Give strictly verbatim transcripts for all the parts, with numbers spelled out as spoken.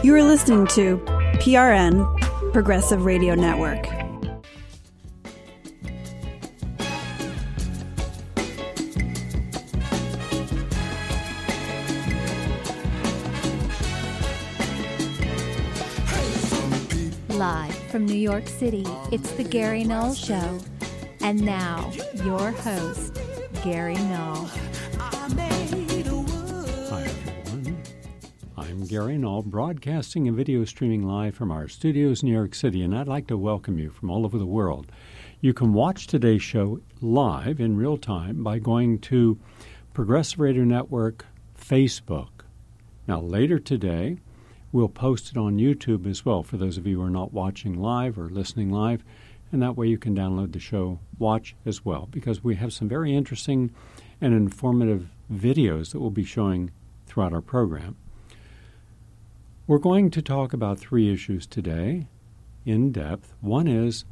You are listening to P R N, Progressive Radio Network. Live from New York City, it's the Gary Null Show. And now, your host, Gary Null. Hi, everyone. I'm Gary Null, broadcasting and video streaming live from our studios in New York City, and I'd like to welcome you from all over the world. You can watch today's show live in real time by going to Progressive Radio Network Facebook. Now, later today, we'll post it on YouTube as well for those of you who are not watching live or listening live, and that way you can download the show, watch as well, because we have some very interesting and informative videos that we'll be showing throughout our program. We're going to talk about three issues today in depth. One is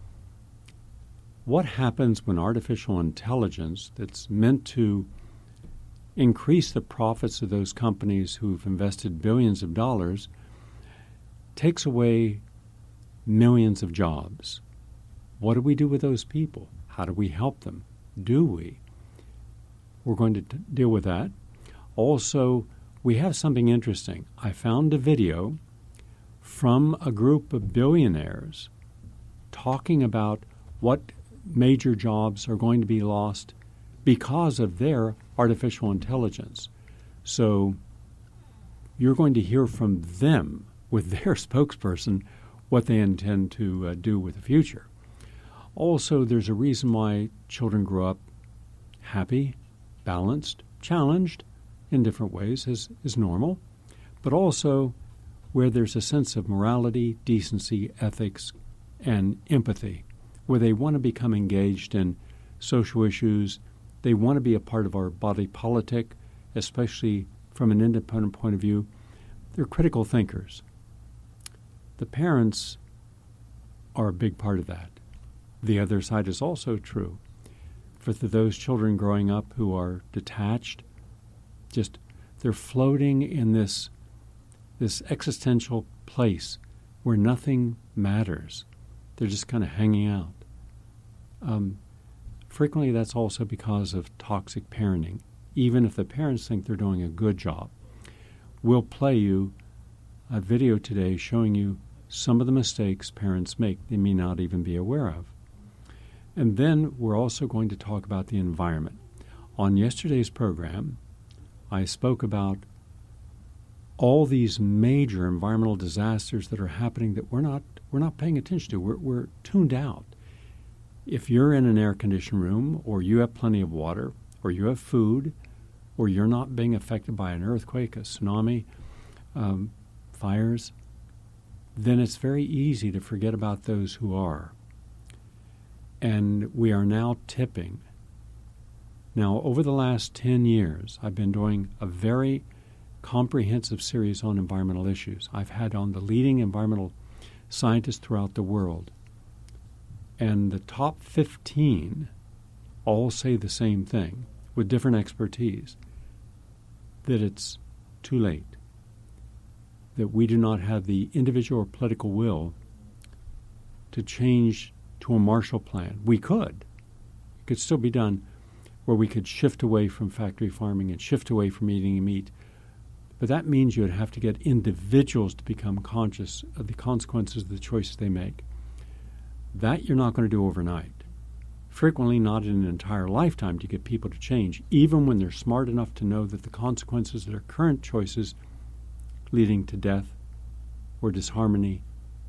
what happens when artificial intelligence that's meant to increase the profits of those companies who've invested billions of dollars takes away millions of jobs. What do we do with those people? How do we help them? Do we? We're going to t- deal with that. Also, we have something interesting. I found a video from a group of billionaires talking about what major jobs are going to be lost because of their artificial intelligence. So you're going to hear from them with their spokesperson what they intend to uh, do with the future. Also, there's a reason why children grow up happy, balanced, challenged in different ways is, is normal, but also where there's a sense of morality, decency, ethics, and empathy, where they want to become engaged in social issues. They want to be a part of our body politic, especially from an independent point of view. They're critical thinkers. The parents are a big part of that. The other side is also true. For those children growing up who are detached, just they're floating in this, this existential place where nothing matters. They're just kind of hanging out. Um, frequently that's also because of toxic parenting, even if the parents think they're doing a good job. We'll play you a video today showing you some of the mistakes parents make they may not even be aware of. And then we're also going to talk about the environment. On yesterday's program, I spoke about all these major environmental disasters that are happening that we're not we're not paying attention to. We're, we're tuned out. If you're in an air-conditioned room, or you have plenty of water, or you have food, or you're not being affected by an earthquake, a tsunami, um, fires, then it's very easy to forget about those who are. And we are now tipping. Now, over the last ten years, I've been doing a very comprehensive series on environmental issues. I've had on the leading environmental scientists throughout the world. And the top fifteen all say the same thing with different expertise, that it's too late, that we do not have the individual or political will to change to a Marshall Plan. We could. It could still be done where we could shift away from factory farming and shift away from eating meat. But that means you would have to get individuals to become conscious of the consequences of the choices they make. That you're not going to do overnight. Frequently not in an entire lifetime to get people to change, even when they're smart enough to know that the consequences of their current choices leading to death or disharmony.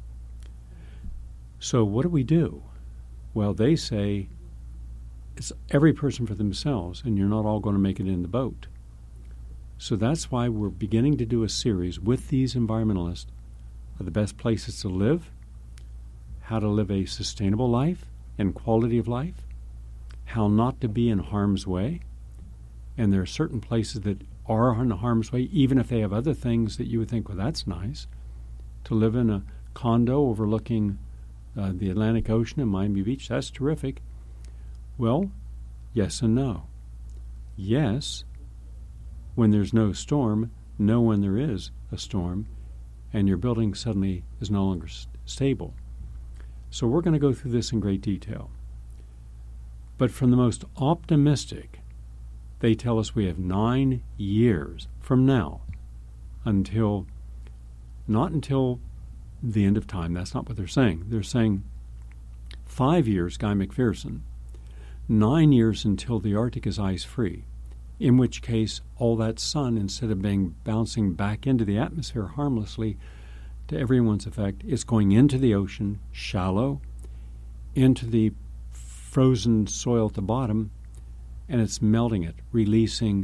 So what do we do? Well, they say it's every person for themselves, and you're not all going to make it in the boat. So that's why we're beginning to do a series with these environmentalists of the best places to live, how to live a sustainable life and quality of life, how not to be in harm's way. And there are certain places that are in harm's way, even if they have other things that you would think, well, that's nice. To live in a condo overlooking uh, the Atlantic Ocean in Miami Beach, that's terrific. Well, yes and no. Yes, when there's no storm, no when there is a storm. and your building suddenly is no longer s- stable. So we're going to go through this in great detail. But from the most optimistic, they tell us we have nine years from now until, not until the end of time. That's not what they're saying. They're saying five years, Guy McPherson, nine years until the Arctic is ice-free, in which case all that sun, instead of being bouncing back into the atmosphere harmlessly to everyone's effect, is going into the ocean, shallow, into the frozen soil at the bottom, and it's melting it, releasing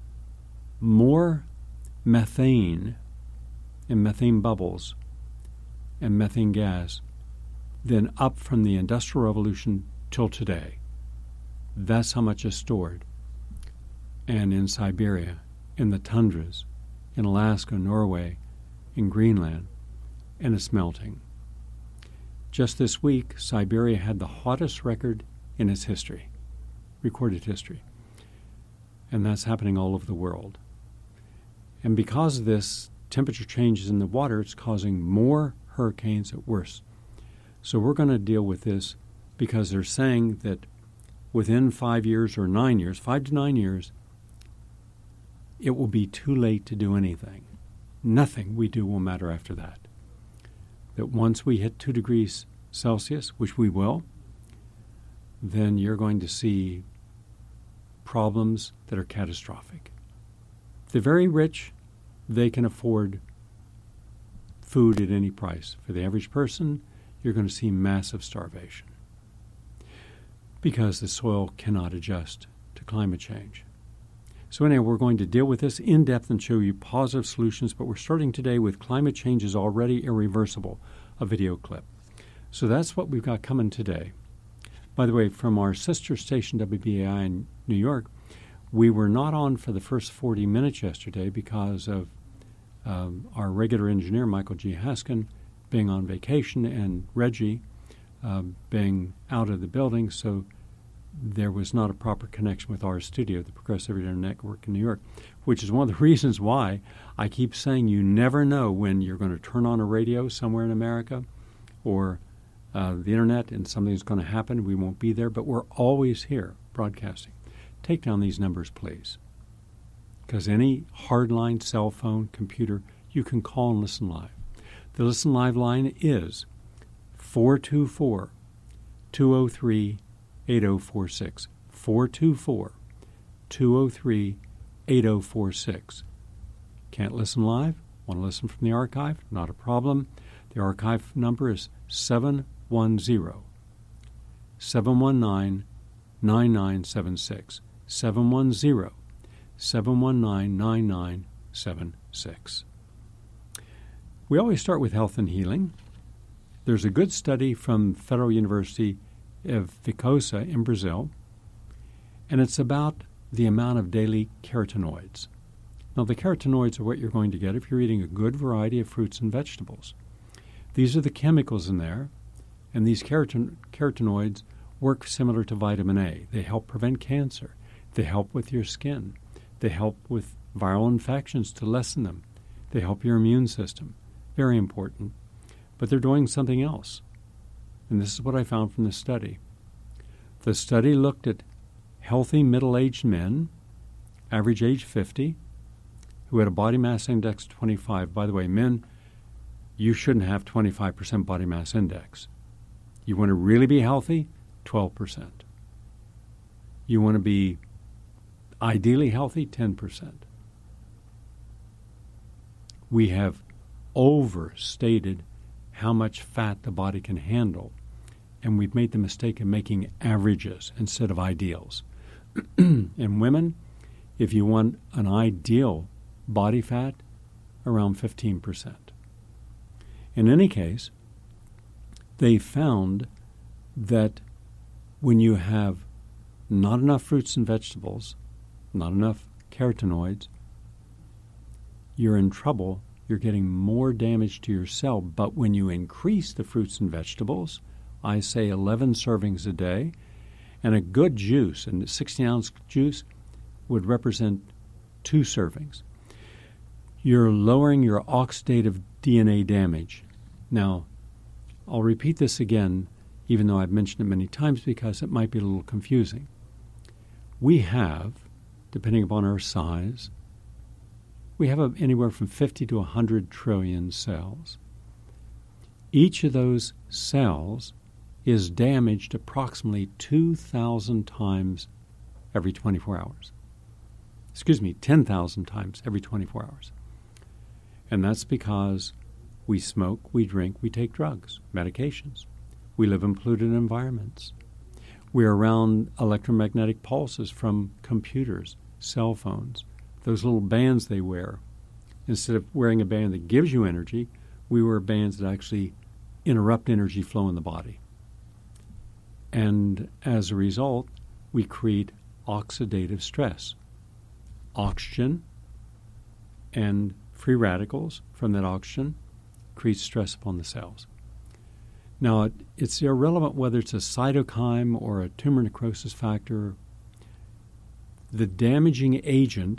more methane and methane bubbles and methane gas than up from the Industrial Revolution till today. That's how much is stored. And in Siberia, in the tundras, in Alaska, Norway, in Greenland, and it's melting. Just this week, Siberia had the hottest record in its history, recorded history. And that's happening all over the world. And because of this, temperature changes in the water, it's causing more hurricanes at worst. So we're going to deal with this because they're saying that within five years or nine years, five to nine years, it will be too late to do anything. Nothing we do will matter after that. That once we hit two degrees Celsius, which we will, then you're going to see problems that are catastrophic. The very rich, they can afford food at any price. For the average person, you're going to see massive starvation because the soil cannot adjust to climate change. So anyway, we're going to deal with this in depth and show you positive solutions, but we're starting today with Climate Change is Already Irreversible, a video clip. So that's what we've got coming today. By the way, from our sister station W B A I in New York, we were not on for the first forty minutes yesterday because of um, our regular engineer, Michael G. Haskin, being on vacation and Reggie uh, being out of the building, so there was not a proper connection with our studio, the Progressive Radio Network in New York, which is one of the reasons why I keep saying you never know when you're going to turn on a radio somewhere in America or uh, the internet and something's going to happen. We won't be there, but we're always here broadcasting. Take down these numbers, please, because any hardline, cell phone, computer, you can call and listen live. The Listen Live line is four two four, two oh three, eight oh four six, four two four, two oh three, eight oh four six. Can't listen live? Want to listen from the archive? Not a problem. The archive number is seven one zero, seven one nine, nine nine seven six, seven one zero, seven one nine, nine nine seven six. We always start with health and healing. There's a good study from Federal University of Viçosa in Brazil, and it's about the amount of daily carotenoids. Now, the carotenoids are what you're going to get if you're eating a good variety of fruits and vegetables. These are the chemicals in there, and these keroten- carotenoids work similar to vitamin A. They help prevent cancer. They help with your skin. They help with viral infections to lessen them. They help your immune system. Very important. But they're doing something else. And this is what I found from this study. The study looked at healthy middle-aged men, average age fifty, who had a body mass index of twenty-five. By the way, men, you shouldn't have twenty-five percent body mass index. You want to really be healthy? twelve percent. You want to be ideally healthy? ten percent. We have overstated how much fat the body can handle, and we've made the mistake of making averages instead of ideals. In women, if you want an ideal body fat, around fifteen percent. In any case, they found that when you have not enough fruits and vegetables, not enough carotenoids, you're in trouble. You're getting more damage to your cell. But when you increase the fruits and vegetables, I say eleven servings a day, and a good juice, and a sixteen ounce juice would represent two servings. You're lowering your oxidative D N A damage. Now, I'll repeat this again, even though I've mentioned it many times, because it might be a little confusing. We have, depending upon our size, we have a, anywhere from fifty to one hundred trillion cells. Each of those cells is damaged approximately two thousand times every twenty-four hours. Excuse me, ten thousand times every twenty-four hours. And that's because we smoke, we drink, we take drugs, medications. We live in polluted environments. We're around electromagnetic pulses from computers, cell phones, those little bands they wear. Instead of wearing a band that gives you energy, we wear bands that actually interrupt energy flow in the body. And as a result, we create oxidative stress. Oxygen and free radicals from that oxygen create stress upon the cells. Now, it, it's irrelevant whether it's a cytokine or a tumor necrosis factor. The damaging agent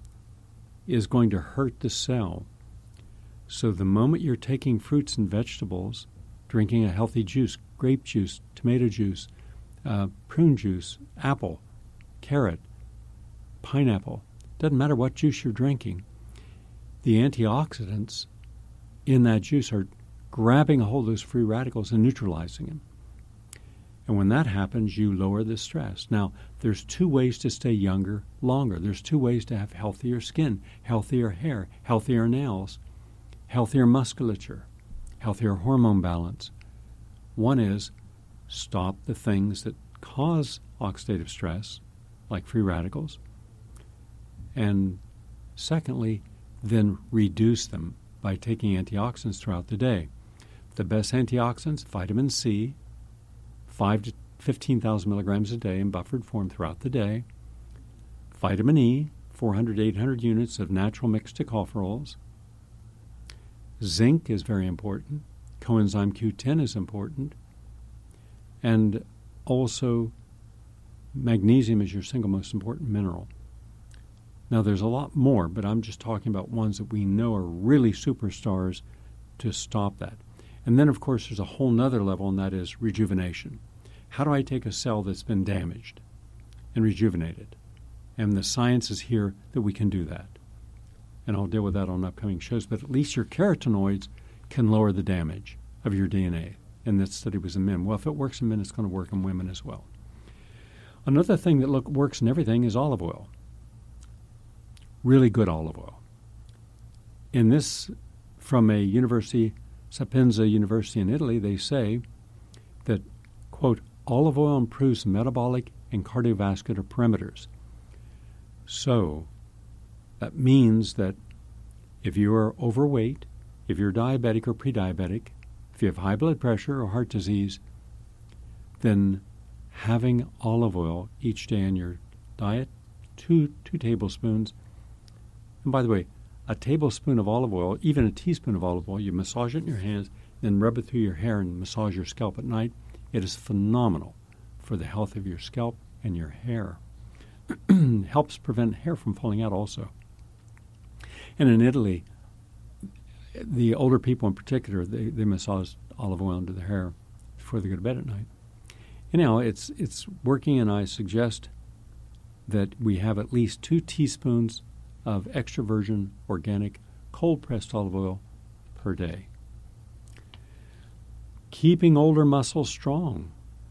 is going to hurt the cell. So the moment you're taking fruits and vegetables, drinking a healthy juice, grape juice, tomato juice, uh, prune juice, apple, carrot, pineapple, doesn't matter what juice you're drinking, the antioxidants in that juice are grabbing a hold of those free radicals and neutralizing them. And when that happens, you lower the stress. Now, there's two ways to stay younger longer. There's two ways to have healthier skin, healthier hair, healthier nails, healthier musculature, healthier hormone balance. One is stop the things that cause oxidative stress, like free radicals. And secondly, then reduce them by taking antioxidants throughout the day. The best antioxidants, vitamin C, five to fifteen thousand milligrams a day in buffered form throughout the day. Vitamin E, four hundred to eight hundred units of natural mixed tocopherols. Zinc is very important. Coenzyme Q ten is important. And also magnesium is your single most important mineral. Now, there's a lot more, but I'm just talking about ones that we know are really superstars to stop that. And then, of course, there's a whole nother level, and that is rejuvenation. How do I take a cell that's been damaged and rejuvenate it? And the science is here that we can do that. And I'll deal with that on upcoming shows, but at least your carotenoids can lower the damage of your D N A. And that study was in men. Well, if it works in men, it's going to work in women as well. Another thing that look, works in everything is olive oil. Really good olive oil. In this, from a university, Sapienza University in Italy, they say that, quote, olive oil improves metabolic and cardiovascular parameters. So that means that if you are overweight, if you're diabetic or pre-diabetic, if you have high blood pressure or heart disease, then having olive oil each day in your diet, two two tablespoons. And by the way, a tablespoon of olive oil, even a teaspoon of olive oil, you massage it in your hands, then rub it through your hair and massage your scalp at night. It is phenomenal for the health of your scalp and your hair. Helps prevent hair from falling out also. And in Italy, the older people in particular, they, they massage olive oil into their hair before they go to bed at night. Anyhow, it's it's working, and I suggest that we have at least two teaspoons of extra virgin organic cold-pressed olive oil per day. Keeping older muscles strong.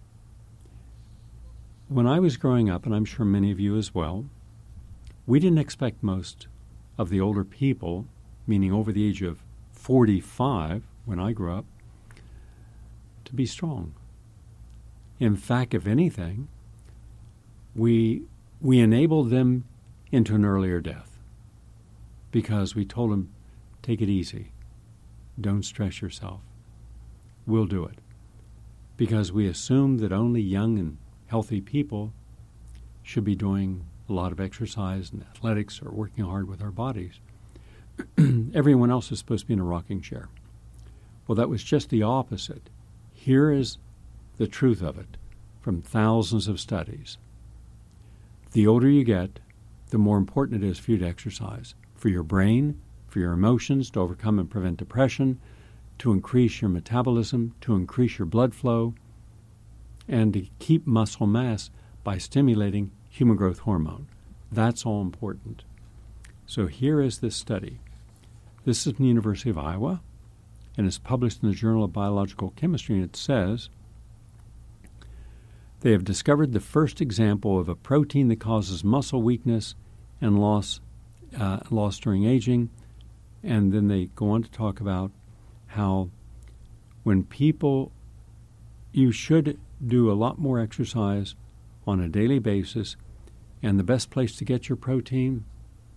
When I was growing up, and I'm sure many of you as well, we didn't expect most of the older people, meaning over the age of forty-five when I grew up, to be strong. In fact, if anything, we we enabled them into an earlier death because we told them, take it easy. Don't stress yourself. We'll do it. Because we assume that only young and healthy people should be doing a lot of exercise and athletics or working hard with our bodies. Everyone else is supposed to be in a rocking chair. Well, that was just the opposite. Here is the truth of it from thousands of studies. The older you get, the more important it is for you to exercise, for your brain, for your emotions, to overcome and prevent depression, to increase your metabolism, to increase your blood flow, and to keep muscle mass by stimulating human growth hormone. That's all important. So here is this study. This is from the University of Iowa, and it's published in the Journal of Biological Chemistry, and it says, they have discovered the first example of a protein that causes muscle weakness and loss, uh, loss during aging. And then they go on to talk about how when people, you should do a lot more exercise on a daily basis, and the best place to get your protein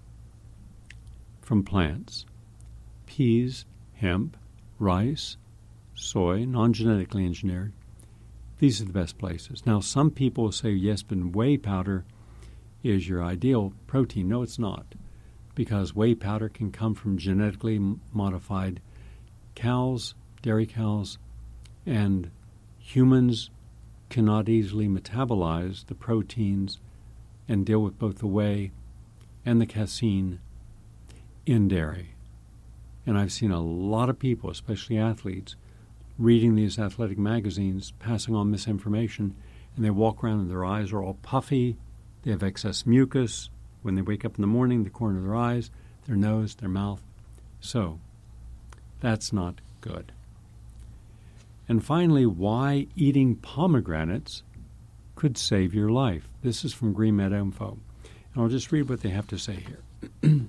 from plants, peas, hemp, rice, soy, non-genetically engineered. These are the best places. Now, some people say, yes, but whey powder is your ideal protein. No, it's not, because whey powder can come from genetically modified cows, dairy cows, and humans cannot easily metabolize the proteins and deal with both the whey and the casein in dairy. And I've seen a lot of people, especially athletes, reading these athletic magazines, passing on misinformation, and they walk around and their eyes are all puffy. They have excess mucus. When they wake up in the morning, the corner of their eyes, their nose, their mouth. So that's not good. And finally, why eating pomegranates could save your life. This is from Green Med Info. And I'll just read what they have to say here.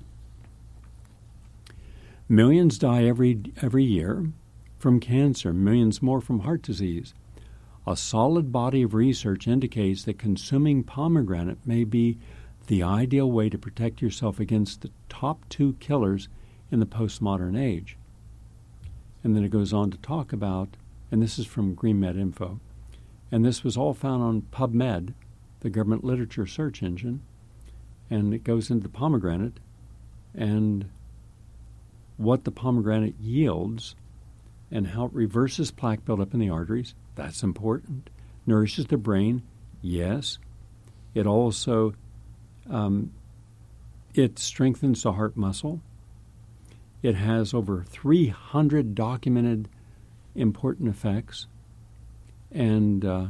Millions die every every year from cancer, millions more from heart disease. A solid body of research indicates that consuming pomegranate may be the ideal way to protect yourself against the top two killers in the postmodern age. And then it goes on to talk about, and this is from Green Med Info, and this was all found on PubMed, the government literature search engine, and it goes into the pomegranate and what the pomegranate yields and how it reverses plaque buildup in the arteries. That's important. Nourishes the brain. Yes. It also um, it strengthens the heart muscle. It has over three hundred documented important effects. And uh,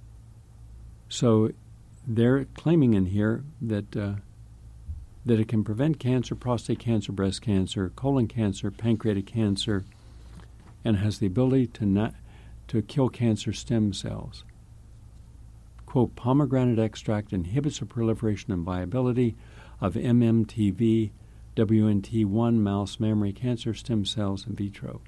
so they're claiming in here that uh, that it can prevent cancer, prostate cancer, breast cancer, colon cancer, pancreatic cancer, and has the ability to not, to kill cancer stem cells. Quote, pomegranate extract inhibits the proliferation and viability of M M T V, W N T one mouse mammary cancer stem cells in vitro.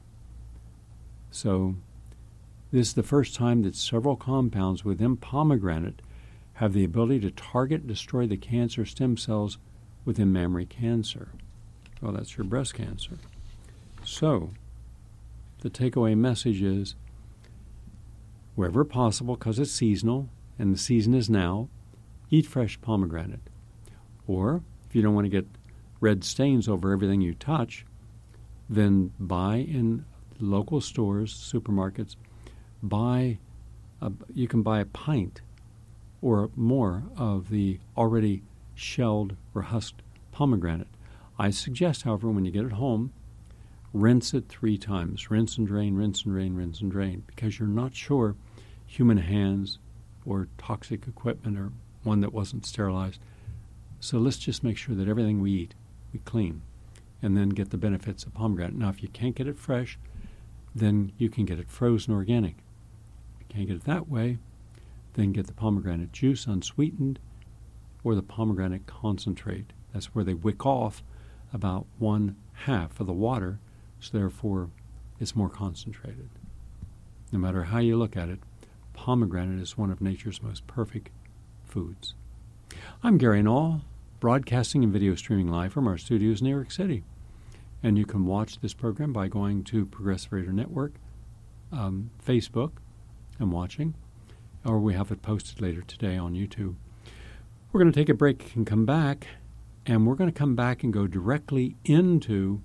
So this is the first time that several compounds within pomegranate have the ability to target and destroy the cancer stem cells within mammary cancer. Well, that's your breast cancer. So the takeaway message is, wherever possible, because it's seasonal, and the season is now, eat fresh pomegranate. Or, if you don't want to get red stains over everything you touch, then buy in local stores, supermarkets, buy, a, you can buy a pint or more of the already shelled or husked pomegranate. I suggest, however, when you get it home, rinse it three times. Rinse and drain, rinse and drain, rinse and drain, because you're not sure human hands or toxic equipment or one that wasn't sterilized. So let's just make sure that everything we eat, we clean, and then get the benefits of pomegranate. Now, if you can't get it fresh, then you can get it frozen organic. If you can't get it that way, then get the pomegranate juice unsweetened or the pomegranate concentrate. That's where they wick off about one half of the water, so therefore it's more concentrated. No matter how you look at it, pomegranate is one of nature's most perfect foods. I'm Gary Null, broadcasting and video streaming live from our studios in New York City. And you can watch this program by going to Progressive Radio Network, um, Facebook, and watching, or we have it posted later today on YouTube. We're going to take a break and come back, and we're going to come back and go directly into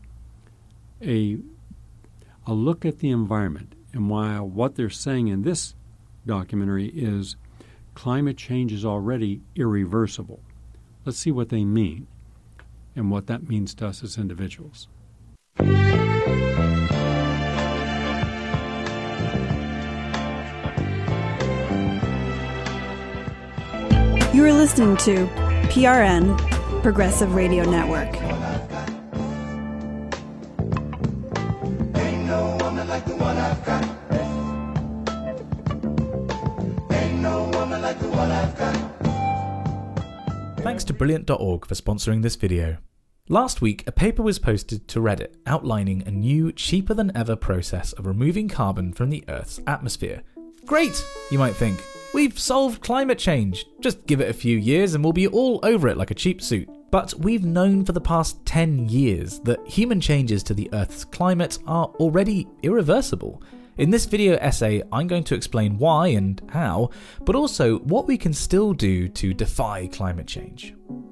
a a look at the environment. And while what they're saying in this documentary is climate change is already irreversible, let's see what they mean and what that means to us as individuals. You are listening to P R N, Progressive Radio Network. Ain't no woman like the one I've got. Ain't no woman like the one I've got. Thanks to Brilliant dot org for sponsoring this video. Last week, a paper was posted to Reddit outlining a new, cheaper than ever process of removing carbon from the Earth's atmosphere. Great, you might think. We've solved climate change. Just give it a few years and we'll be all over it like a cheap suit. But we've known for the past ten years that human changes to the Earth's climate are already irreversible. In this video essay, I'm going to explain why and how, but also what we can still do to defy climate change.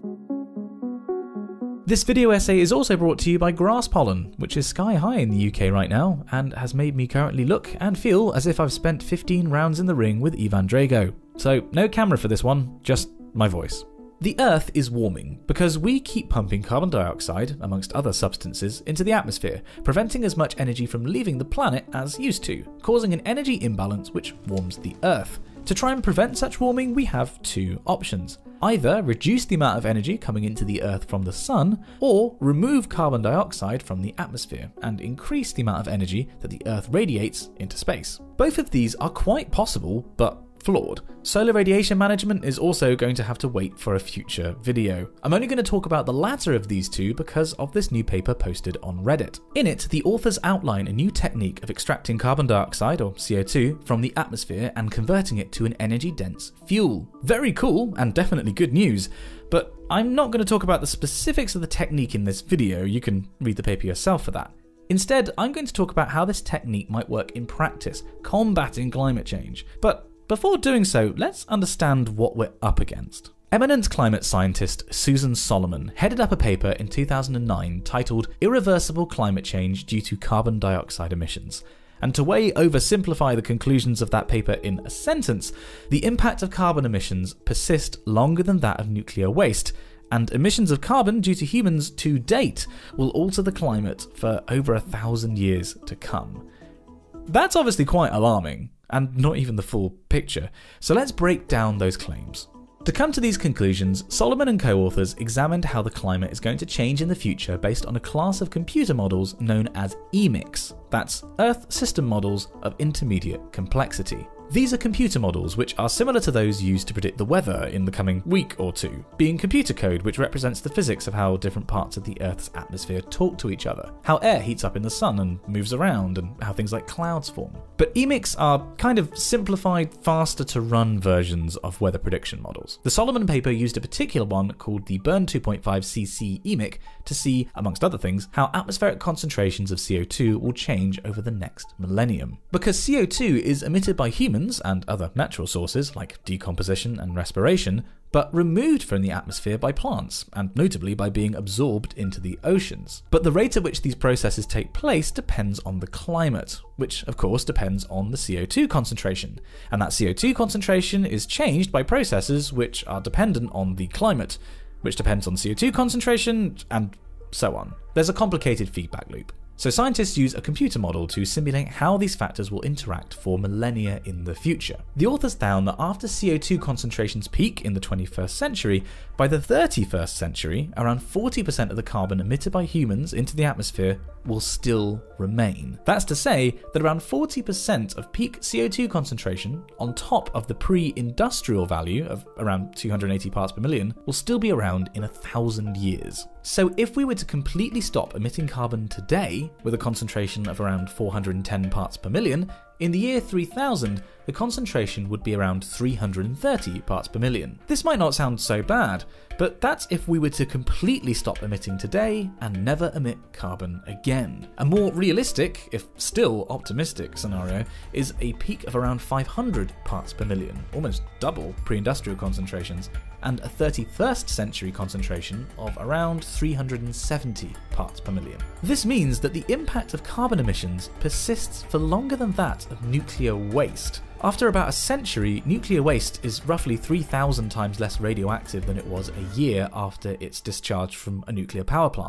This video essay is also brought to you by grass pollen, which is sky high in the U K right now, and has made me currently look and feel as if I've spent fifteen rounds in the ring with Ivan Drago. So no camera for this one, just my voice. The Earth is warming because we keep pumping carbon dioxide, amongst other substances, into the atmosphere, preventing as much energy from leaving the planet as used to, causing an energy imbalance which warms the Earth. To try and prevent such warming, we have two options. Either reduce the amount of energy coming into the Earth from the sun, or remove carbon dioxide from the atmosphere and increase the amount of energy that the Earth radiates into space. Both of these are quite possible, but flawed. Solar radiation management is also going to have to wait for a future video. I'm only going to talk about the latter of these two because of this new paper posted on Reddit. In it, the authors outline a new technique of extracting carbon dioxide, or C O two, from the atmosphere and converting it to an energy-dense fuel. Very cool, and definitely good news, but I'm not going to talk about the specifics of the technique in this video. You can read the paper yourself for that. Instead, I'm going to talk about how this technique might work in practice, combating climate change. But before doing so, let's understand what we're up against. Eminent climate scientist Susan Solomon headed up a paper in two thousand nine titled Irreversible Climate Change Due to Carbon Dioxide Emissions. And to way oversimplify the conclusions of that paper in a sentence, the impact of carbon emissions persist longer than that of nuclear waste, and emissions of carbon due to humans to date will alter the climate for over a thousand years to come. That's obviously quite alarming, and not even the full picture, so let's break down those claims. To come to these conclusions, Solomon and co-authors examined how the climate is going to change in the future based on a class of computer models known as E M I Cs, that's Earth System Models of Intermediate Complexity. These are computer models which are similar to those used to predict the weather in the coming week or two, being computer code which represents the physics of how different parts of the Earth's atmosphere talk to each other, how air heats up in the sun and moves around, and how things like clouds form. But E M I Cs are kind of simplified, faster to run versions of weather prediction models. The Solomon paper used a particular one called the Burn two point five C C E M I C to see, amongst other things, how atmospheric concentrations of C O two will change over the next millennium. Because C O two is emitted by humans and other natural sources like decomposition and respiration, but removed from the atmosphere by plants, and notably by being absorbed into the oceans. But the rate at which these processes take place depends on the climate, which of course depends on the C O two concentration, and that C O two concentration is changed by processes which are dependent on the climate, which depends on C O two concentration, and so on. There's a complicated feedback loop. So scientists use a computer model to simulate how these factors will interact for millennia in the future. The authors found that after C O two concentrations peak in the twenty-first century, by the thirty-first century, around forty percent of the carbon emitted by humans into the atmosphere will still remain. That's to say that around forty percent of peak C O two concentration, on top of the pre-industrial value of around two hundred eighty parts per million, will still be around in a thousand years. So if we were to completely stop emitting carbon today, with a concentration of around four hundred ten parts per million, in the year three thousand, the concentration would be around three hundred thirty parts per million. This might not sound so bad, but that's if we were to completely stop emitting today and never emit carbon again. A more realistic, if still optimistic scenario is a peak of around five hundred parts per million, almost double pre-industrial concentrations, and a thirty-first century concentration of around three hundred seventy parts per million. This means that the impact of carbon emissions persists for longer than that of nuclear waste. After about a century, nuclear waste is roughly three thousand times less radioactive than it was a year after its discharge from a nuclear power plant.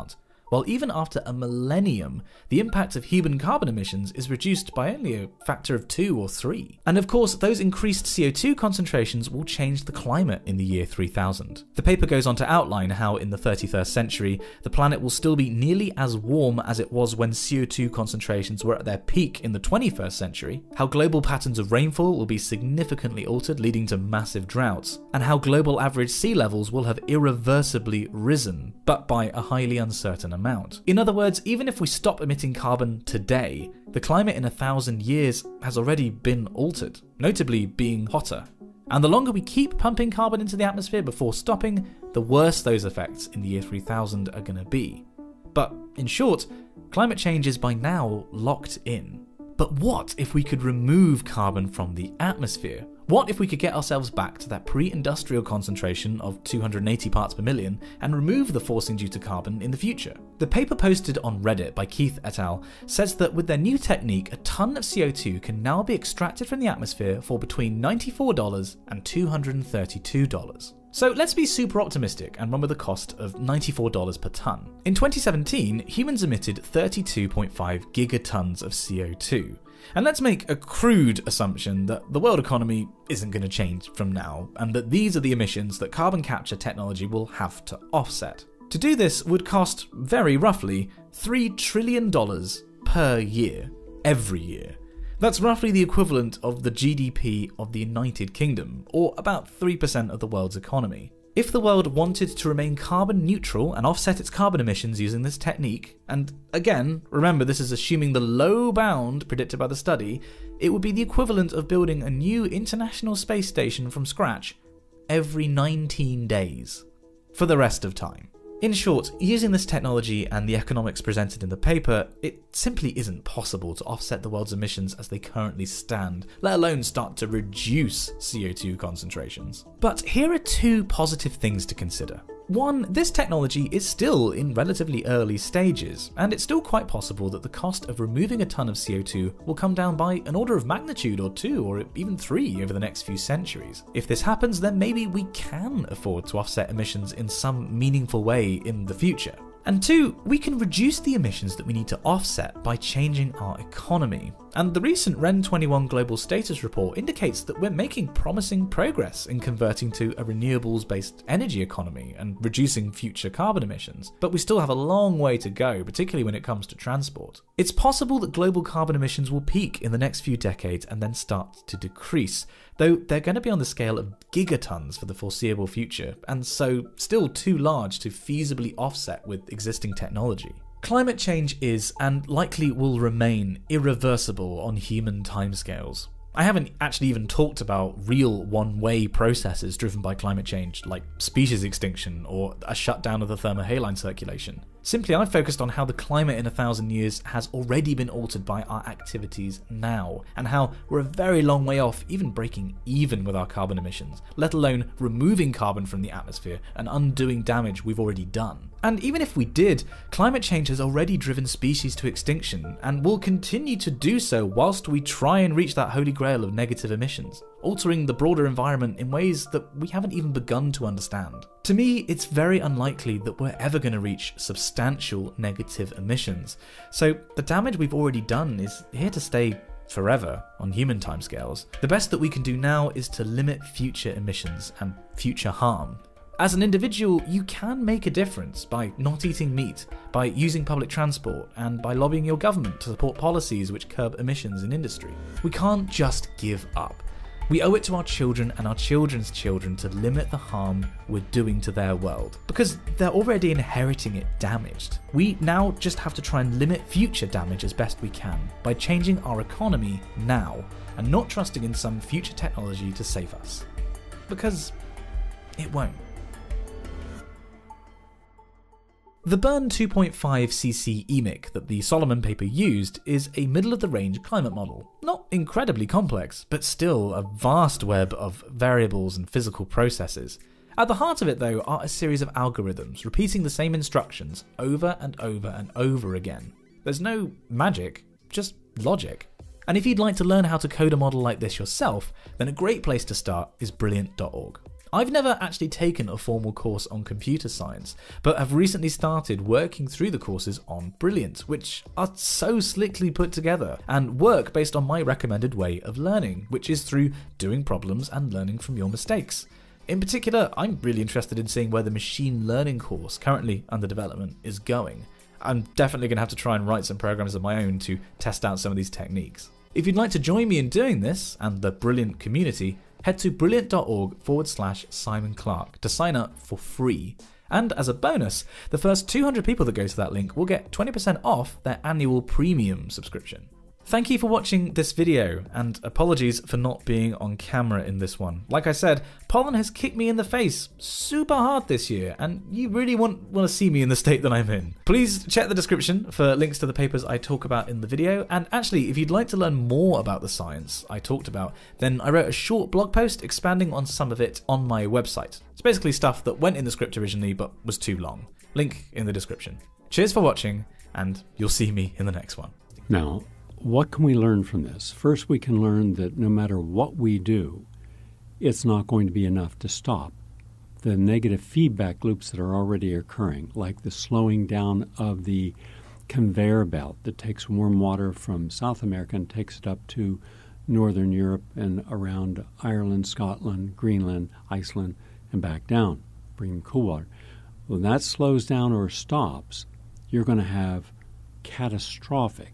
while even after a millennium, the impact of human carbon emissions is reduced by only a factor of two or three. And of course, those increased C O two concentrations will change the climate in the year three thousand. The paper goes on to outline how in the thirty-first century, the planet will still be nearly as warm as it was when C O two concentrations were at their peak in the twenty-first century, how global patterns of rainfall will be significantly altered, leading to massive droughts, and how global average sea levels will have irreversibly risen, but by a highly uncertain amount. In other words, even if we stop emitting carbon today, the climate in a thousand years has already been altered, notably being hotter. And the longer we keep pumping carbon into the atmosphere before stopping, the worse those effects in the year three thousand are going to be. But in short, climate change is by now locked in. But what if we could remove carbon from the atmosphere? What if we could get ourselves back to that pre-industrial concentration of two hundred eighty parts per million and remove the forcing due to carbon in the future? The paper posted on Reddit by Keith et al. Says that with their new technique, a ton of C O two can now be extracted from the atmosphere for between ninety-four dollars and two hundred thirty-two dollars. So let's be super optimistic and run with a cost of ninety-four dollars per ton. In twenty seventeen, humans emitted thirty-two point five gigatons of C O two. And let's make a crude assumption that the world economy isn't going to change from now, and that these are the emissions that carbon capture technology will have to offset. To do this would cost, very roughly, three trillion dollars per year, every year. That's roughly the equivalent of the G D P of the United Kingdom, or about three percent of the world's economy. If the world wanted to remain carbon neutral and offset its carbon emissions using this technique, and again, remember this is assuming the low bound predicted by the study, it would be the equivalent of building a new international space station from scratch every nineteen days, for the rest of time. In short, using this technology and the economics presented in the paper, it simply isn't possible to offset the world's emissions as they currently stand, let alone start to reduce C O two concentrations. But here are two positive things to consider. One, this technology is still in relatively early stages, and it's still quite possible that the cost of removing a ton of C O two will come down by an order of magnitude or two, or even three over the next few centuries. If this happens, then maybe we can afford to offset emissions in some meaningful way in the future. And two, we can reduce the emissions that we need to offset by changing our economy. And the recent R E N twenty-one Global Status Report indicates that we're making promising progress in converting to a renewables-based energy economy and reducing future carbon emissions. But we still have a long way to go, particularly when it comes to transport. It's possible that global carbon emissions will peak in the next few decades and then start to decrease, though they're going to be on the scale of gigatons for the foreseeable future, and so still too large to feasibly offset with existing technology. Climate change is, and likely will remain, irreversible on human timescales. I haven't actually even talked about real one-way processes driven by climate change, like species extinction or a shutdown of the thermohaline circulation. Simply, I've focused on how the climate in a thousand years has already been altered by our activities now, and how we're a very long way off even breaking even with our carbon emissions, let alone removing carbon from the atmosphere and undoing damage we've already done. And even if we did, climate change has already driven species to extinction, and will continue to do so whilst we try and reach that holy grail of negative emissions, altering the broader environment in ways that we haven't even begun to understand. To me, it's very unlikely that we're ever going to reach substantial negative emissions, so the damage we've already done is here to stay forever on human timescales. The best that we can do now is to limit future emissions and future harm. As an individual, you can make a difference by not eating meat, by using public transport, and by lobbying your government to support policies which curb emissions in industry. We can't just give up. We owe it to our children and our children's children to limit the harm we're doing to their world, because they're already inheriting it damaged. We now just have to try and limit future damage as best we can by changing our economy now and not trusting in some future technology to save us. Because it won't. The Burn two point five C C E M I C that the Solomon paper used is a middle-of-the-range climate model. Not incredibly complex, but still a vast web of variables and physical processes. At the heart of it, though, are a series of algorithms repeating the same instructions over and over and over again. There's no magic, just logic. And if you'd like to learn how to code a model like this yourself, then a great place to start is Brilliant dot org. I've never actually taken a formal course on computer science, but have recently started working through the courses on Brilliant, which are so slickly put together and work based on my recommended way of learning, which is through doing problems and learning from your mistakes. In particular, I'm really interested in seeing where the machine learning course currently under development is going. I'm definitely going to have to try and write some programs of my own to test out some of these techniques. If you'd like to join me in doing this and the Brilliant community, head to brilliant.org forward slash Simon Clark to sign up for free. And as a bonus, the first two hundred people that go to that link will get twenty percent off their annual premium subscription. Thank you for watching this video, and apologies for not being on camera in this one. Like I said, pollen has kicked me in the face super hard this year, and you really want, want to see me in the state that I'm in. Please check the description for links to the papers I talk about in the video, and actually, if you'd like to learn more about the science I talked about, then I wrote a short blog post expanding on some of it on my website. It's basically stuff that went in the script originally but was too long. Link in the description. Cheers for watching, and you'll see me in the next one. Now, what can we learn from this? First, we can learn that no matter what we do, it's not going to be enough to stop the negative feedback loops that are already occurring, like the slowing down of the conveyor belt that takes warm water from South America and takes it up to Northern Europe and around Ireland, Scotland, Greenland, Iceland, and back down, bringing cool water. When that slows down or stops, you're going to have catastrophic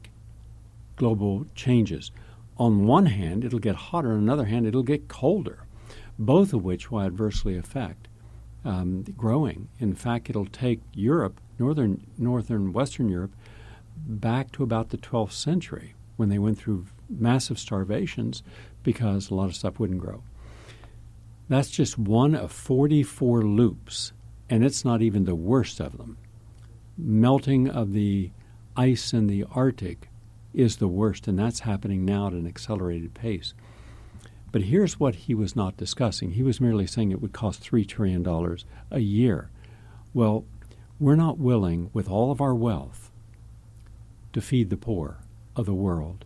global changes. On one hand, it'll get hotter. On the other hand, it'll get colder, both of which will adversely affect um, growing. In fact, it'll take Europe, northern, northern, western Europe, back to about the twelfth century when they went through massive starvations because a lot of stuff wouldn't grow. That's just one of forty-four loops, and it's not even the worst of them. Melting of the ice in the Arctic is the worst, and that's happening now at an accelerated pace. But here's what he was not discussing. He was merely saying it would cost three trillion dollars a year. Well, we're not willing, with all of our wealth, to feed the poor of the world.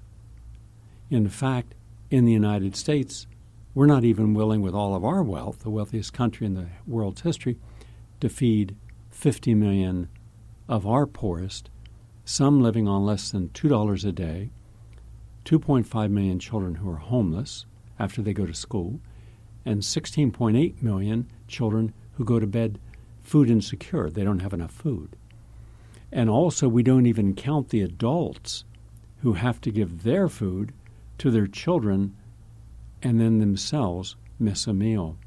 In fact, in the United States, we're not even willing, with all of our wealth, the wealthiest country in the world's history, to feed fifty million of our poorest, some living on less than two dollars a day, two point five million children who are homeless after they go to school, and sixteen point eight million children who go to bed food insecure. They don't have enough food. And also, we don't even count the adults who have to give their food to their children and then themselves miss a meal.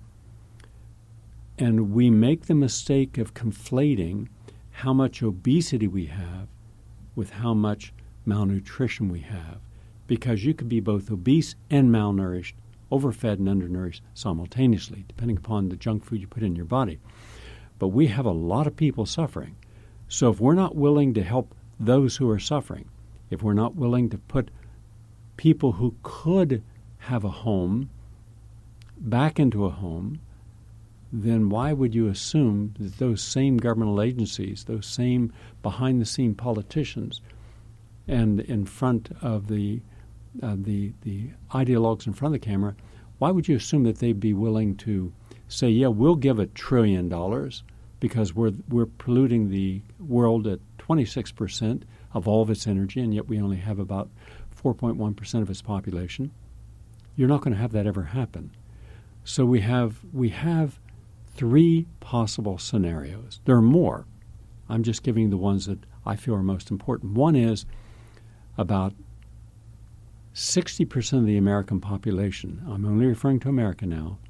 And we make the mistake of conflating how much obesity we have with how much malnutrition we have, because you could be both obese and malnourished, overfed and undernourished simultaneously, depending upon the junk food you put in your body. But we have a lot of people suffering. So if we're not willing to help those who are suffering, if we're not willing to put people who could have a home back into a home, then why would you assume that those same governmental agencies, those same behind-the-scene politicians, and in front of the uh, the the ideologues in front of the camera, why would you assume that they'd be willing to say, yeah, we'll give a trillion dollars because we're we're polluting the world at twenty-six percent of all of its energy, and yet we only have about four point one percent of its population? You're not going to have that ever happen. So we have we have three possible scenarios. There are more. I'm just giving the ones that I feel are most important. One is about sixty percent of the American population, I'm only referring to America now,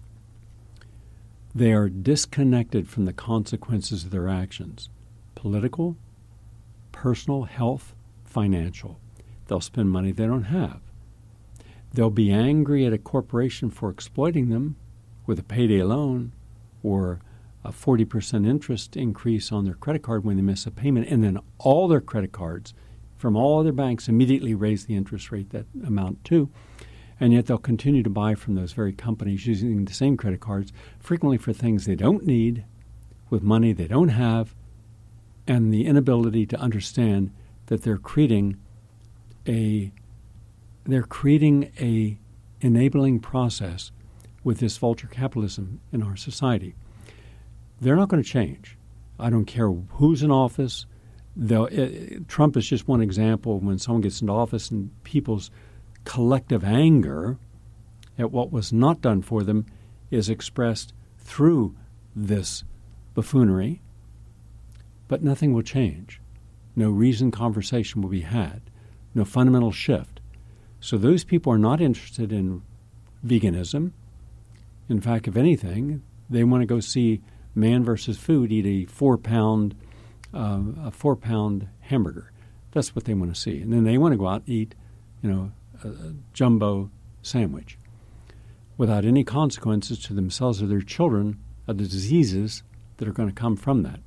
they are disconnected from the consequences of their actions. Political, personal, health, financial. They'll spend money they don't have. They'll be angry at a corporation for exploiting them with a payday loan or a forty percent interest increase on their credit card when they miss a payment, and then all their credit cards from all other banks immediately raise the interest rate that amount too. And yet they'll continue to buy from those very companies using the same credit cards, frequently for things they don't need, with money they don't have, and the inability to understand that they're creating a they're creating a enabling process with this vulture capitalism in our society. They're not going to change. I don't care who's in office. It, Trump is just one example when someone gets into office and people's collective anger at what was not done for them is expressed through this buffoonery, but nothing will change. No reasoned conversation will be had. No fundamental shift. So those people are not interested in veganism. In fact, if anything, they want to go see Man versus Food eat a four-pound uh, a four-pound hamburger. That's what they want to see. And then they want to go out and eat, you know, a, a jumbo sandwich without any consequences to themselves or their children of the diseases that are going to come from that.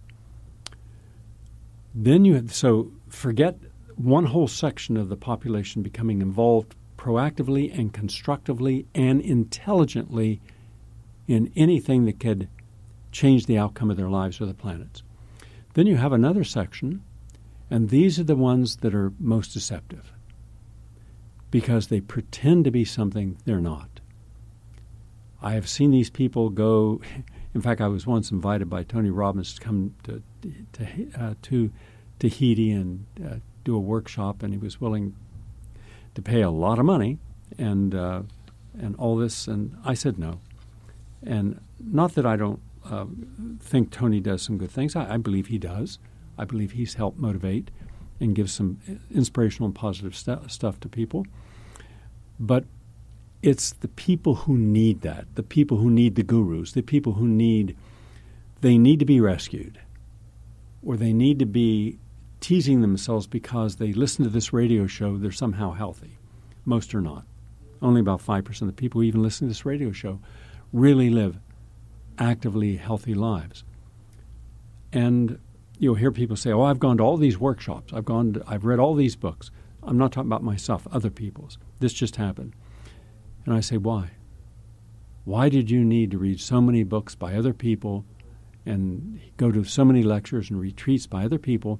Then you have, so forget one whole section of the population becoming involved proactively and constructively and intelligently in anything that could change the outcome of their lives or the planet's. Then you have another section, and these are the ones that are most deceptive because they pretend to be something they're not. I have seen these people go. In fact, I was once invited by Tony Robbins to come to to uh, to Tahiti and uh, do a workshop, and he was willing to pay a lot of money and uh, and all this, and I said no. And not that I don't uh, think Tony does some good things. I, I believe he does. I believe he's helped motivate and give some inspirational and positive st- stuff to people. But it's the people who need that, the people who need the gurus, the people who need, they need to be rescued, or they need to be teasing themselves because they listen to this radio show, they're somehow healthy. Most are not. Only about five percent of the people who even listen to this radio show really live actively healthy lives. And you'll hear people say, oh, I've gone to all these workshops. I've gone to, I've read all these books. I'm not talking about myself, other people's. This just happened. And I say, why? Why did you need to read so many books by other people and go to so many lectures and retreats by other people,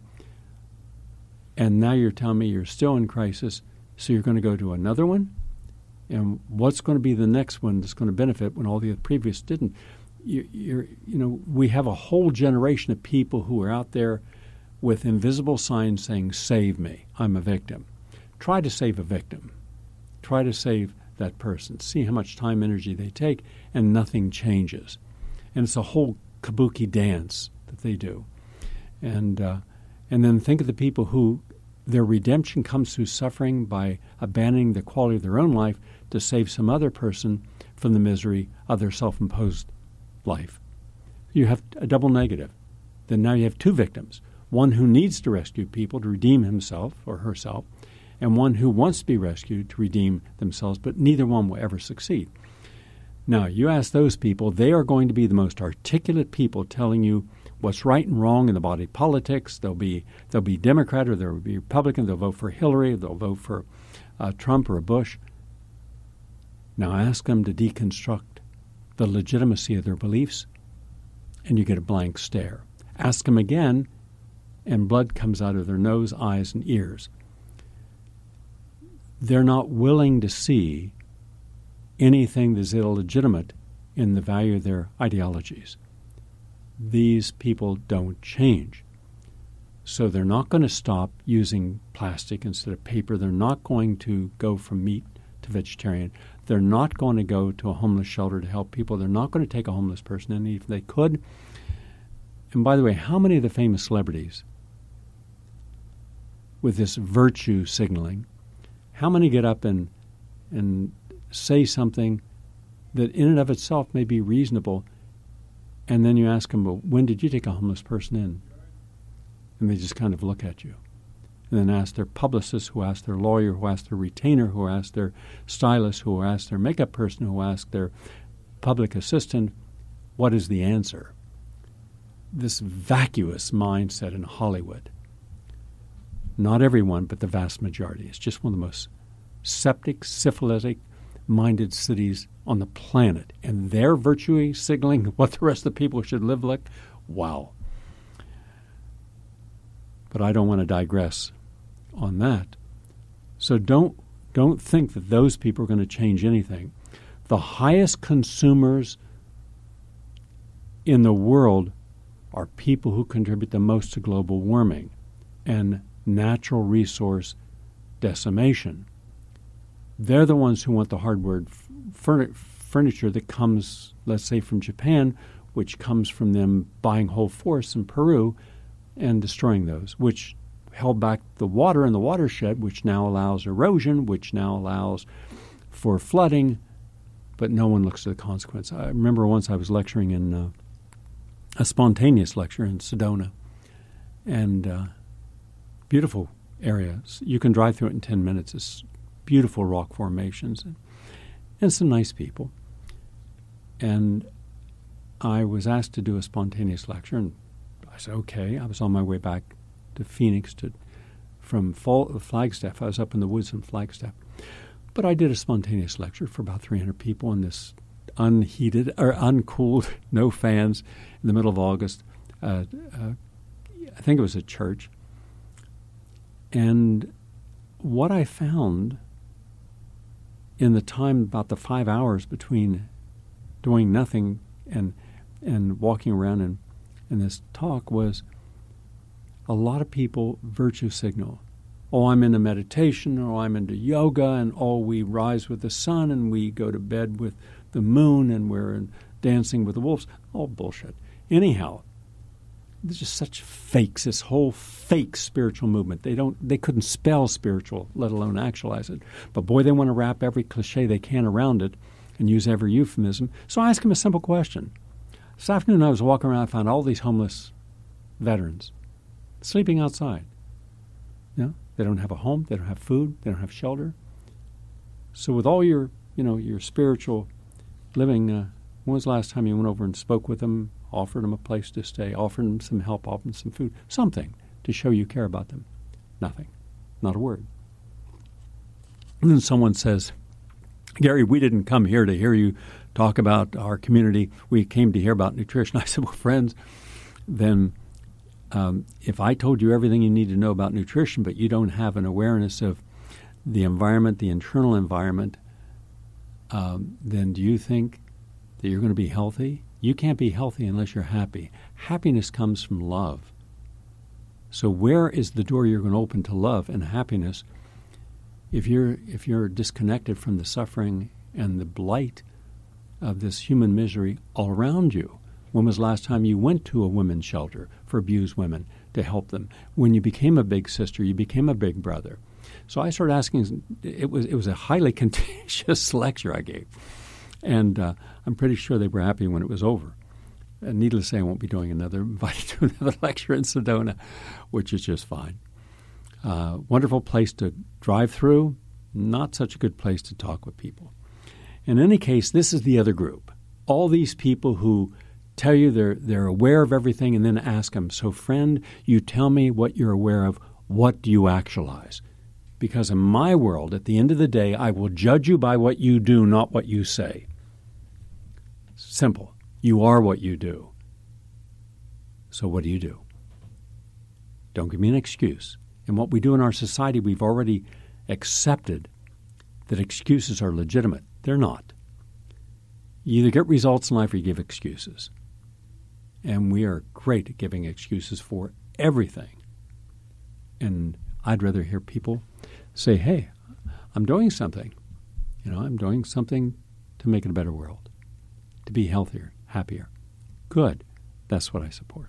and now you're telling me you're still in crisis, so you're going to go to another one? And what's going to be the next one that's going to benefit when all the previous didn't? You, you're, you know, we have a whole generation of people who are out there with invisible signs saying, save me, I'm a victim. Try to save a victim. Try to save that person. See how much time, energy they take, and nothing changes. And it's a whole kabuki dance that they do. And uh, and then think of the people who their redemption comes through suffering by abandoning the quality of their own life to save some other person from the misery of their self-imposed life. You have a double negative. Then now you have two victims, one who needs to rescue people to redeem himself or herself, and one who wants to be rescued to redeem themselves, but neither one will ever succeed. Now, you ask those people, they are going to be the most articulate people telling you what's right and wrong in the body politics. They'll be they'll be Democrat or they'll be Republican. They'll vote for Hillary. They'll vote for uh, Trump or Bush. Now ask them to deconstruct the legitimacy of their beliefs, and you get a blank stare. Ask them again, and blood comes out of their nose, eyes, and ears. They're not willing to see anything that's illegitimate in the value of their ideologies. These people don't change. So they're not going to stop using plastic instead of paper. They're not going to go from meat to vegetarian. They're not going to go to a homeless shelter to help people. They're not going to take a homeless person in if they could. And by the way, how many of the famous celebrities with this virtue signaling, how many get up and and say something that in and of itself may be reasonable, and then you ask them, well, when did you take a homeless person in? And they just kind of look at you. And then ask their publicist, who ask their lawyer, who ask their retainer, who ask their stylist, who ask their makeup person, who ask their public assistant, what is the answer? This vacuous mindset in Hollywood. Not everyone, but the vast majority. It's just one of the most septic, syphilitic-minded cities on the planet. And they're virtually signaling what the rest of the people should live like. Wow. But I don't want to digress on that. So don't don't think that those people are going to change anything. The highest consumers in the world are people who contribute the most to global warming and natural resource decimation. They're the ones who want the hardware furni- furniture that comes, let's say, from Japan, which comes from them buying whole forests in Peru and destroying those, which held back the water in the watershed, which now allows erosion, which now allows for flooding, but no one looks at the consequence. I remember once I was lecturing in uh, a spontaneous lecture in Sedona, and uh, beautiful areas. You can drive through it in ten minutes. It's beautiful rock formations and, and some nice people. And I was asked to do a spontaneous lecture, and I said, okay. I was on my way back to Phoenix to from Fall, Flagstaff. I was up in the woods in Flagstaff. But I did a spontaneous lecture for about three hundred people in this unheated or uncooled, no fans, in the middle of August. Uh, uh, I think it was a church. And what I found in the time, about the five hours between doing nothing and and walking around in, in this talk, was a lot of people virtue signal. Oh, I'm into meditation, or I'm into yoga, and oh, we rise with the sun, and we go to bed with the moon, and we're in dancing with the wolves. All bullshit. Anyhow, there's just such fakes, this whole fake spiritual movement. They don't, they couldn't spell spiritual, let alone actualize it. But boy, they want to wrap every cliche they can around it and use every euphemism. So I asked him a simple question. This afternoon I was walking around, I found all these homeless veterans sleeping outside. You know, they don't have a home, they don't have food, they don't have shelter. So with all your, you know, your spiritual living, uh, when was the last time you went over and spoke with them, offered them a place to stay, offered them some help, offered them some food, something to show you care about them? Nothing. Not a word. And then someone says, Gary, we didn't come here to hear you talk about our community. We came to hear about nutrition. I said, well, friends, then um, if I told you everything you need to know about nutrition, but you don't have an awareness of the environment, the internal environment, um, then do you think that you're going to be healthy? You can't be healthy unless you're happy. Happiness comes from love. So where is the door you're going to open to love and happiness if you're if you're disconnected from the suffering and the blight of this human misery all around you? When was the last time you went to a women's shelter for abused women to help them? When you became a big sister, you became a big brother. So I started asking, it was it was a highly contentious lecture I gave. And uh, I'm pretty sure they were happy when it was over. And needless to say, I won't be doing another, invited to another lecture in Sedona, which is just fine. Uh, wonderful place to drive through, not such a good place to talk with people. In any case, this is the other group. All these people who tell you they're they're aware of everything, and then ask them, so friend, you tell me what you're aware of, what do you actualize? Because in my world, at the end of the day, I will judge you by what you do, not what you say. Simple. You are what you do. So what do you do? Don't give me an excuse. And what we do in our society, we've already accepted that excuses are legitimate. They're not. You either get results in life or you give excuses. And we are great at giving excuses for everything. And I'd rather hear people say, hey, I'm doing something. You know, I'm doing something to make it a better world, to be healthier, happier. Good. That's what I support.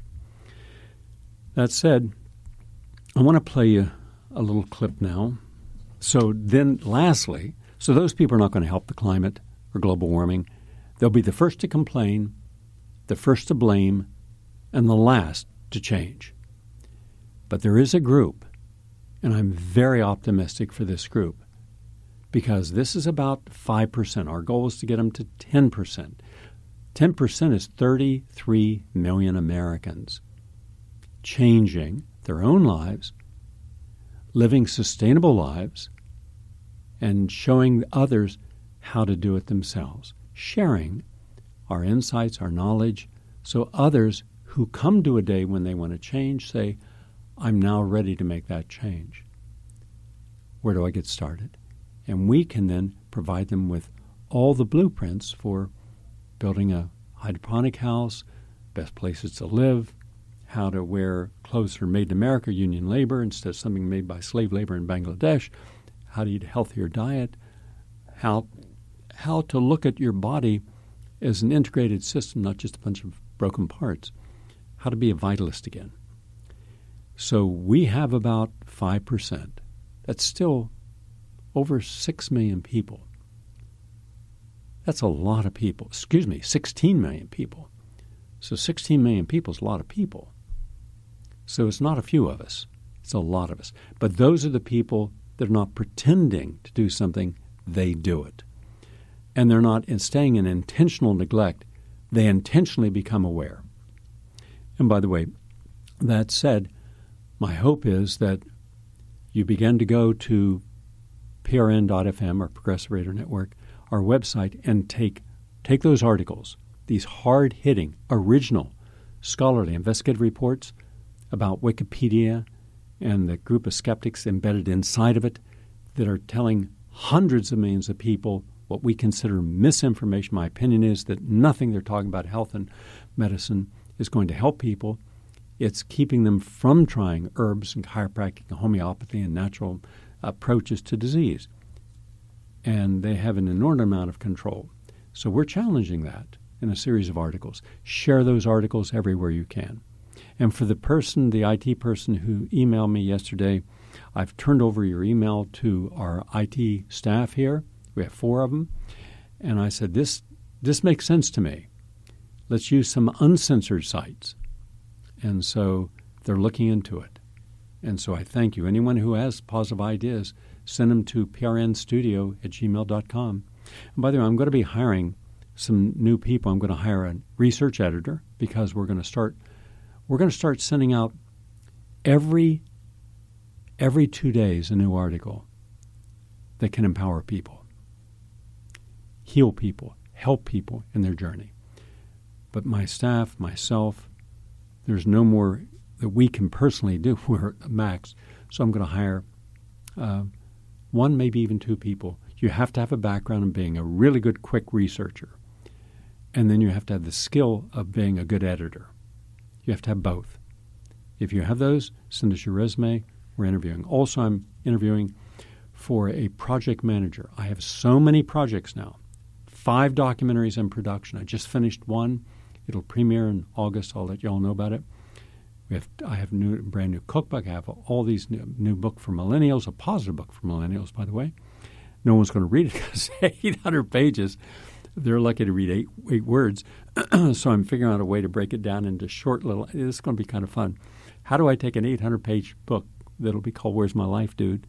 That said, I want to play you a little clip now. So then, lastly, so those people are not going to help the climate or global warming. They'll be the first to complain, the first to blame, and the last to change. But there is a group, and I'm very optimistic for this group, because this is about five percent. Our goal is to get them to ten percent. ten percent is thirty-three million Americans changing their own lives, living sustainable lives, and showing others how to do it themselves, sharing our insights, our knowledge, so others who come to a day when they want to change say, I'm now ready to make that change. Where do I get started? And we can then provide them with all the blueprints for building a hydroponic house, best places to live, how to wear clothes that are made in America, union labor, instead of something made by slave labor in Bangladesh, how to eat a healthier diet, how how to look at your body as an integrated system, not just a bunch of broken parts, how to be a vitalist again. So we have about five percent. That's still over six million people. That's a lot of people. Excuse me, sixteen million people. So sixteen million people is a lot of people. So it's not a few of us. It's a lot of us. But those are the people that are not pretending to do something. They do it. And they're not in staying in intentional neglect. They intentionally become aware. And by the way, that said, my hope is that you begin to go to P R N dot F M, or Progressive Radio Network, our website, and take take those articles, these hard-hitting, original, scholarly investigative reports about Wikipedia and the group of skeptics embedded inside of it that are telling hundreds of millions of people what we consider misinformation. My opinion is that nothing they're talking about health and medicine is going to help people. It's keeping them from trying herbs and chiropractic and homeopathy and natural approaches to disease. And they have an inordinate amount of control. So we're challenging that in a series of articles. Share those articles everywhere you can. And for the person, the I T person who emailed me yesterday, I've turned over your email to our I T staff here. We have four of them. And I said, this this makes sense to me. Let's use some uncensored sites. And so they're looking into it. And so I thank you. Anyone who has positive ideas, send them to P R N studio at gmail dot com. And by the way, I'm going to be hiring some new people. I'm going to hire a research editor because we're going to start we're going to start sending out every every two days a new article that can empower people, heal people, help people in their journey. But my staff, myself, there's no more that we can personally do. We're at the max. So I'm going to hire uh, one, maybe even two people. You have to have a background in being a really good, quick researcher. And then you have to have the skill of being a good editor. You have to have both. If you have those, send us your resume. We're interviewing. Also, I'm interviewing for a project manager. I have so many projects now. Five documentaries in production. I just finished one. It'll premiere in August. I'll let you all know about it. We have, I have new, brand new cookbook. I have all these new, new book for millennials, a positive book for millennials, by the way. No one's going to read it because eight hundred pages. They're lucky to read eight, eight words. So I'm figuring out a way to break it down into short little. It's going to be kind of fun. How do I take an eight hundred page book that'll be called "Where's My Life, Dude,"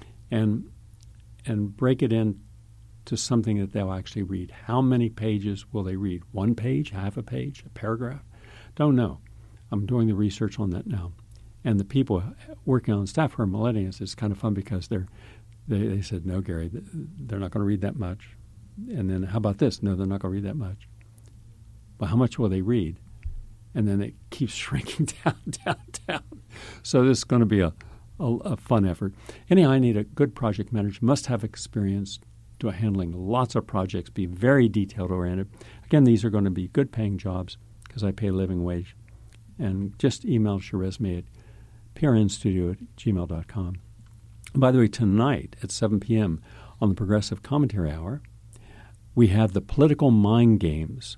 and and break it in to something that they'll actually read? How many pages will they read? One page, half a page, a paragraph? Don't know. I'm doing the research on that now. And the people working on staff who are millennials, it's kind of fun because they're, they, they said, no, Gary, they're not going to read that much. And then how about this? No, they're not going to read that much. But how much will they read? And then it keeps shrinking down, down, down. So this is going to be a, a, a fun effort. Anyhow, I need a good project manager, must have experience to handling lots of projects, be very detail-oriented. Again, these are going to be good-paying jobs because I pay a living wage. And just email us your resume at P R N studio at gmail dot com. And by the way, tonight at seven p.m. on the Progressive Commentary Hour, we have the political mind games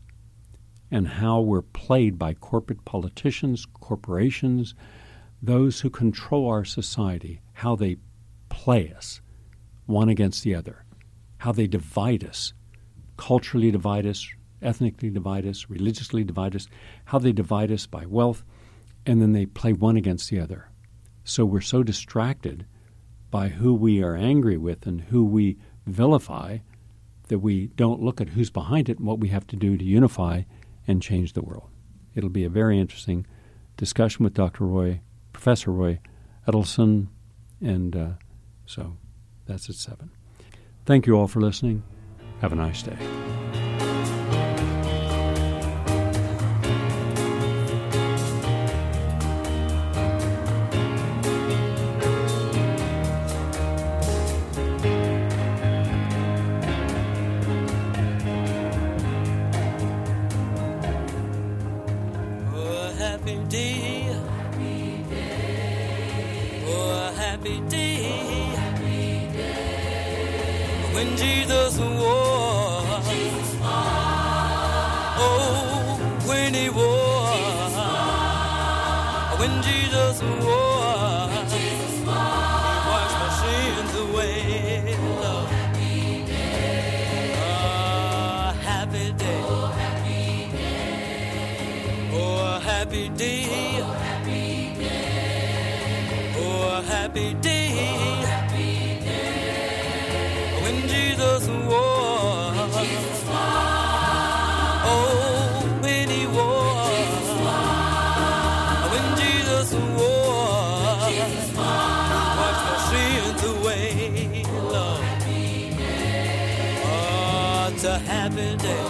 and how we're played by corporate politicians, corporations, those who control our society, how they play us one against the other, how they divide us, culturally divide us, ethnically divide us, religiously divide us, how they divide us by wealth, and then they play one against the other. So we're so distracted by who we are angry with and who we vilify that we don't look at who's behind it and what we have to do to unify and change the world. It'll be a very interesting discussion with Doctor Roy, Professor Roy Edelson, and uh, so that's at seven. Thank you all for listening. Have a nice day. when Jesus wore, oh, when he wore, when Jesus wore, he washed my sins away. Lord. Oh, happy day, oh, happy day, oh, happy day. When Jesus wore, oh, when he wore, when Jesus wore, he washed my sins away, Lord. Oh, it's a happy day.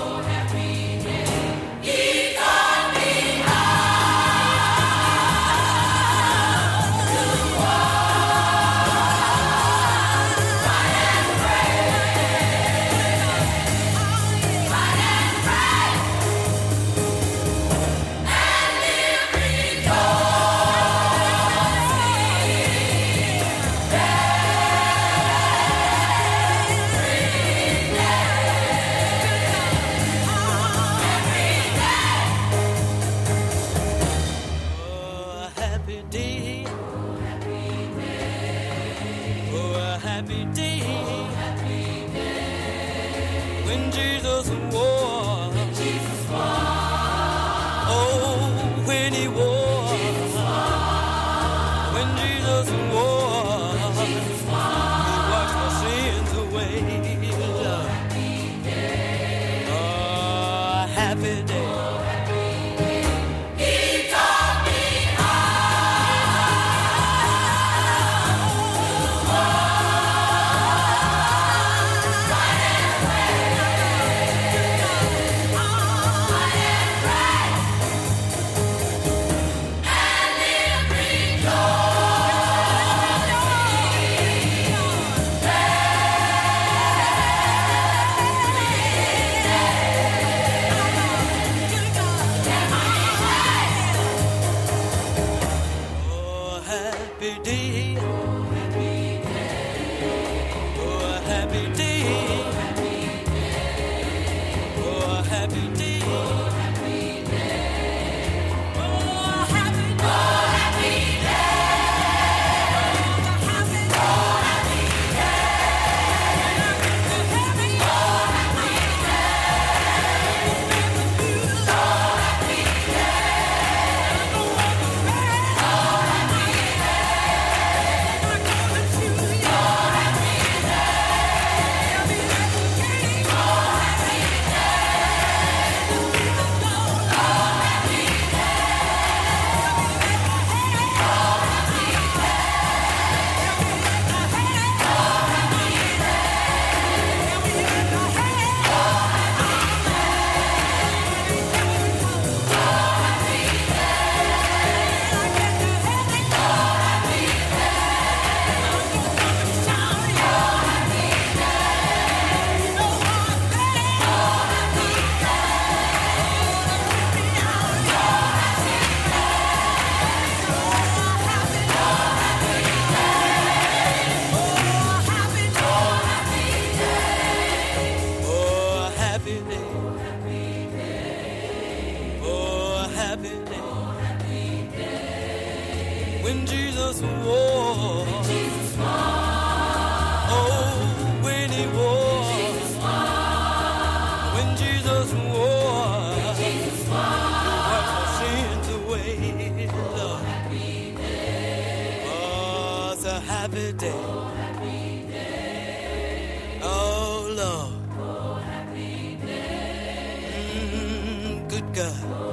When Jesus wore, Jesus wore. Oh, when he wore, Jesus wore. When Jesus wore, Jesus wore. He washed my sins away, Lord. Happy day. Oh, it's a happy day. Oh, happy day. Oh, Lord. Oh, happy day. Mm, good God.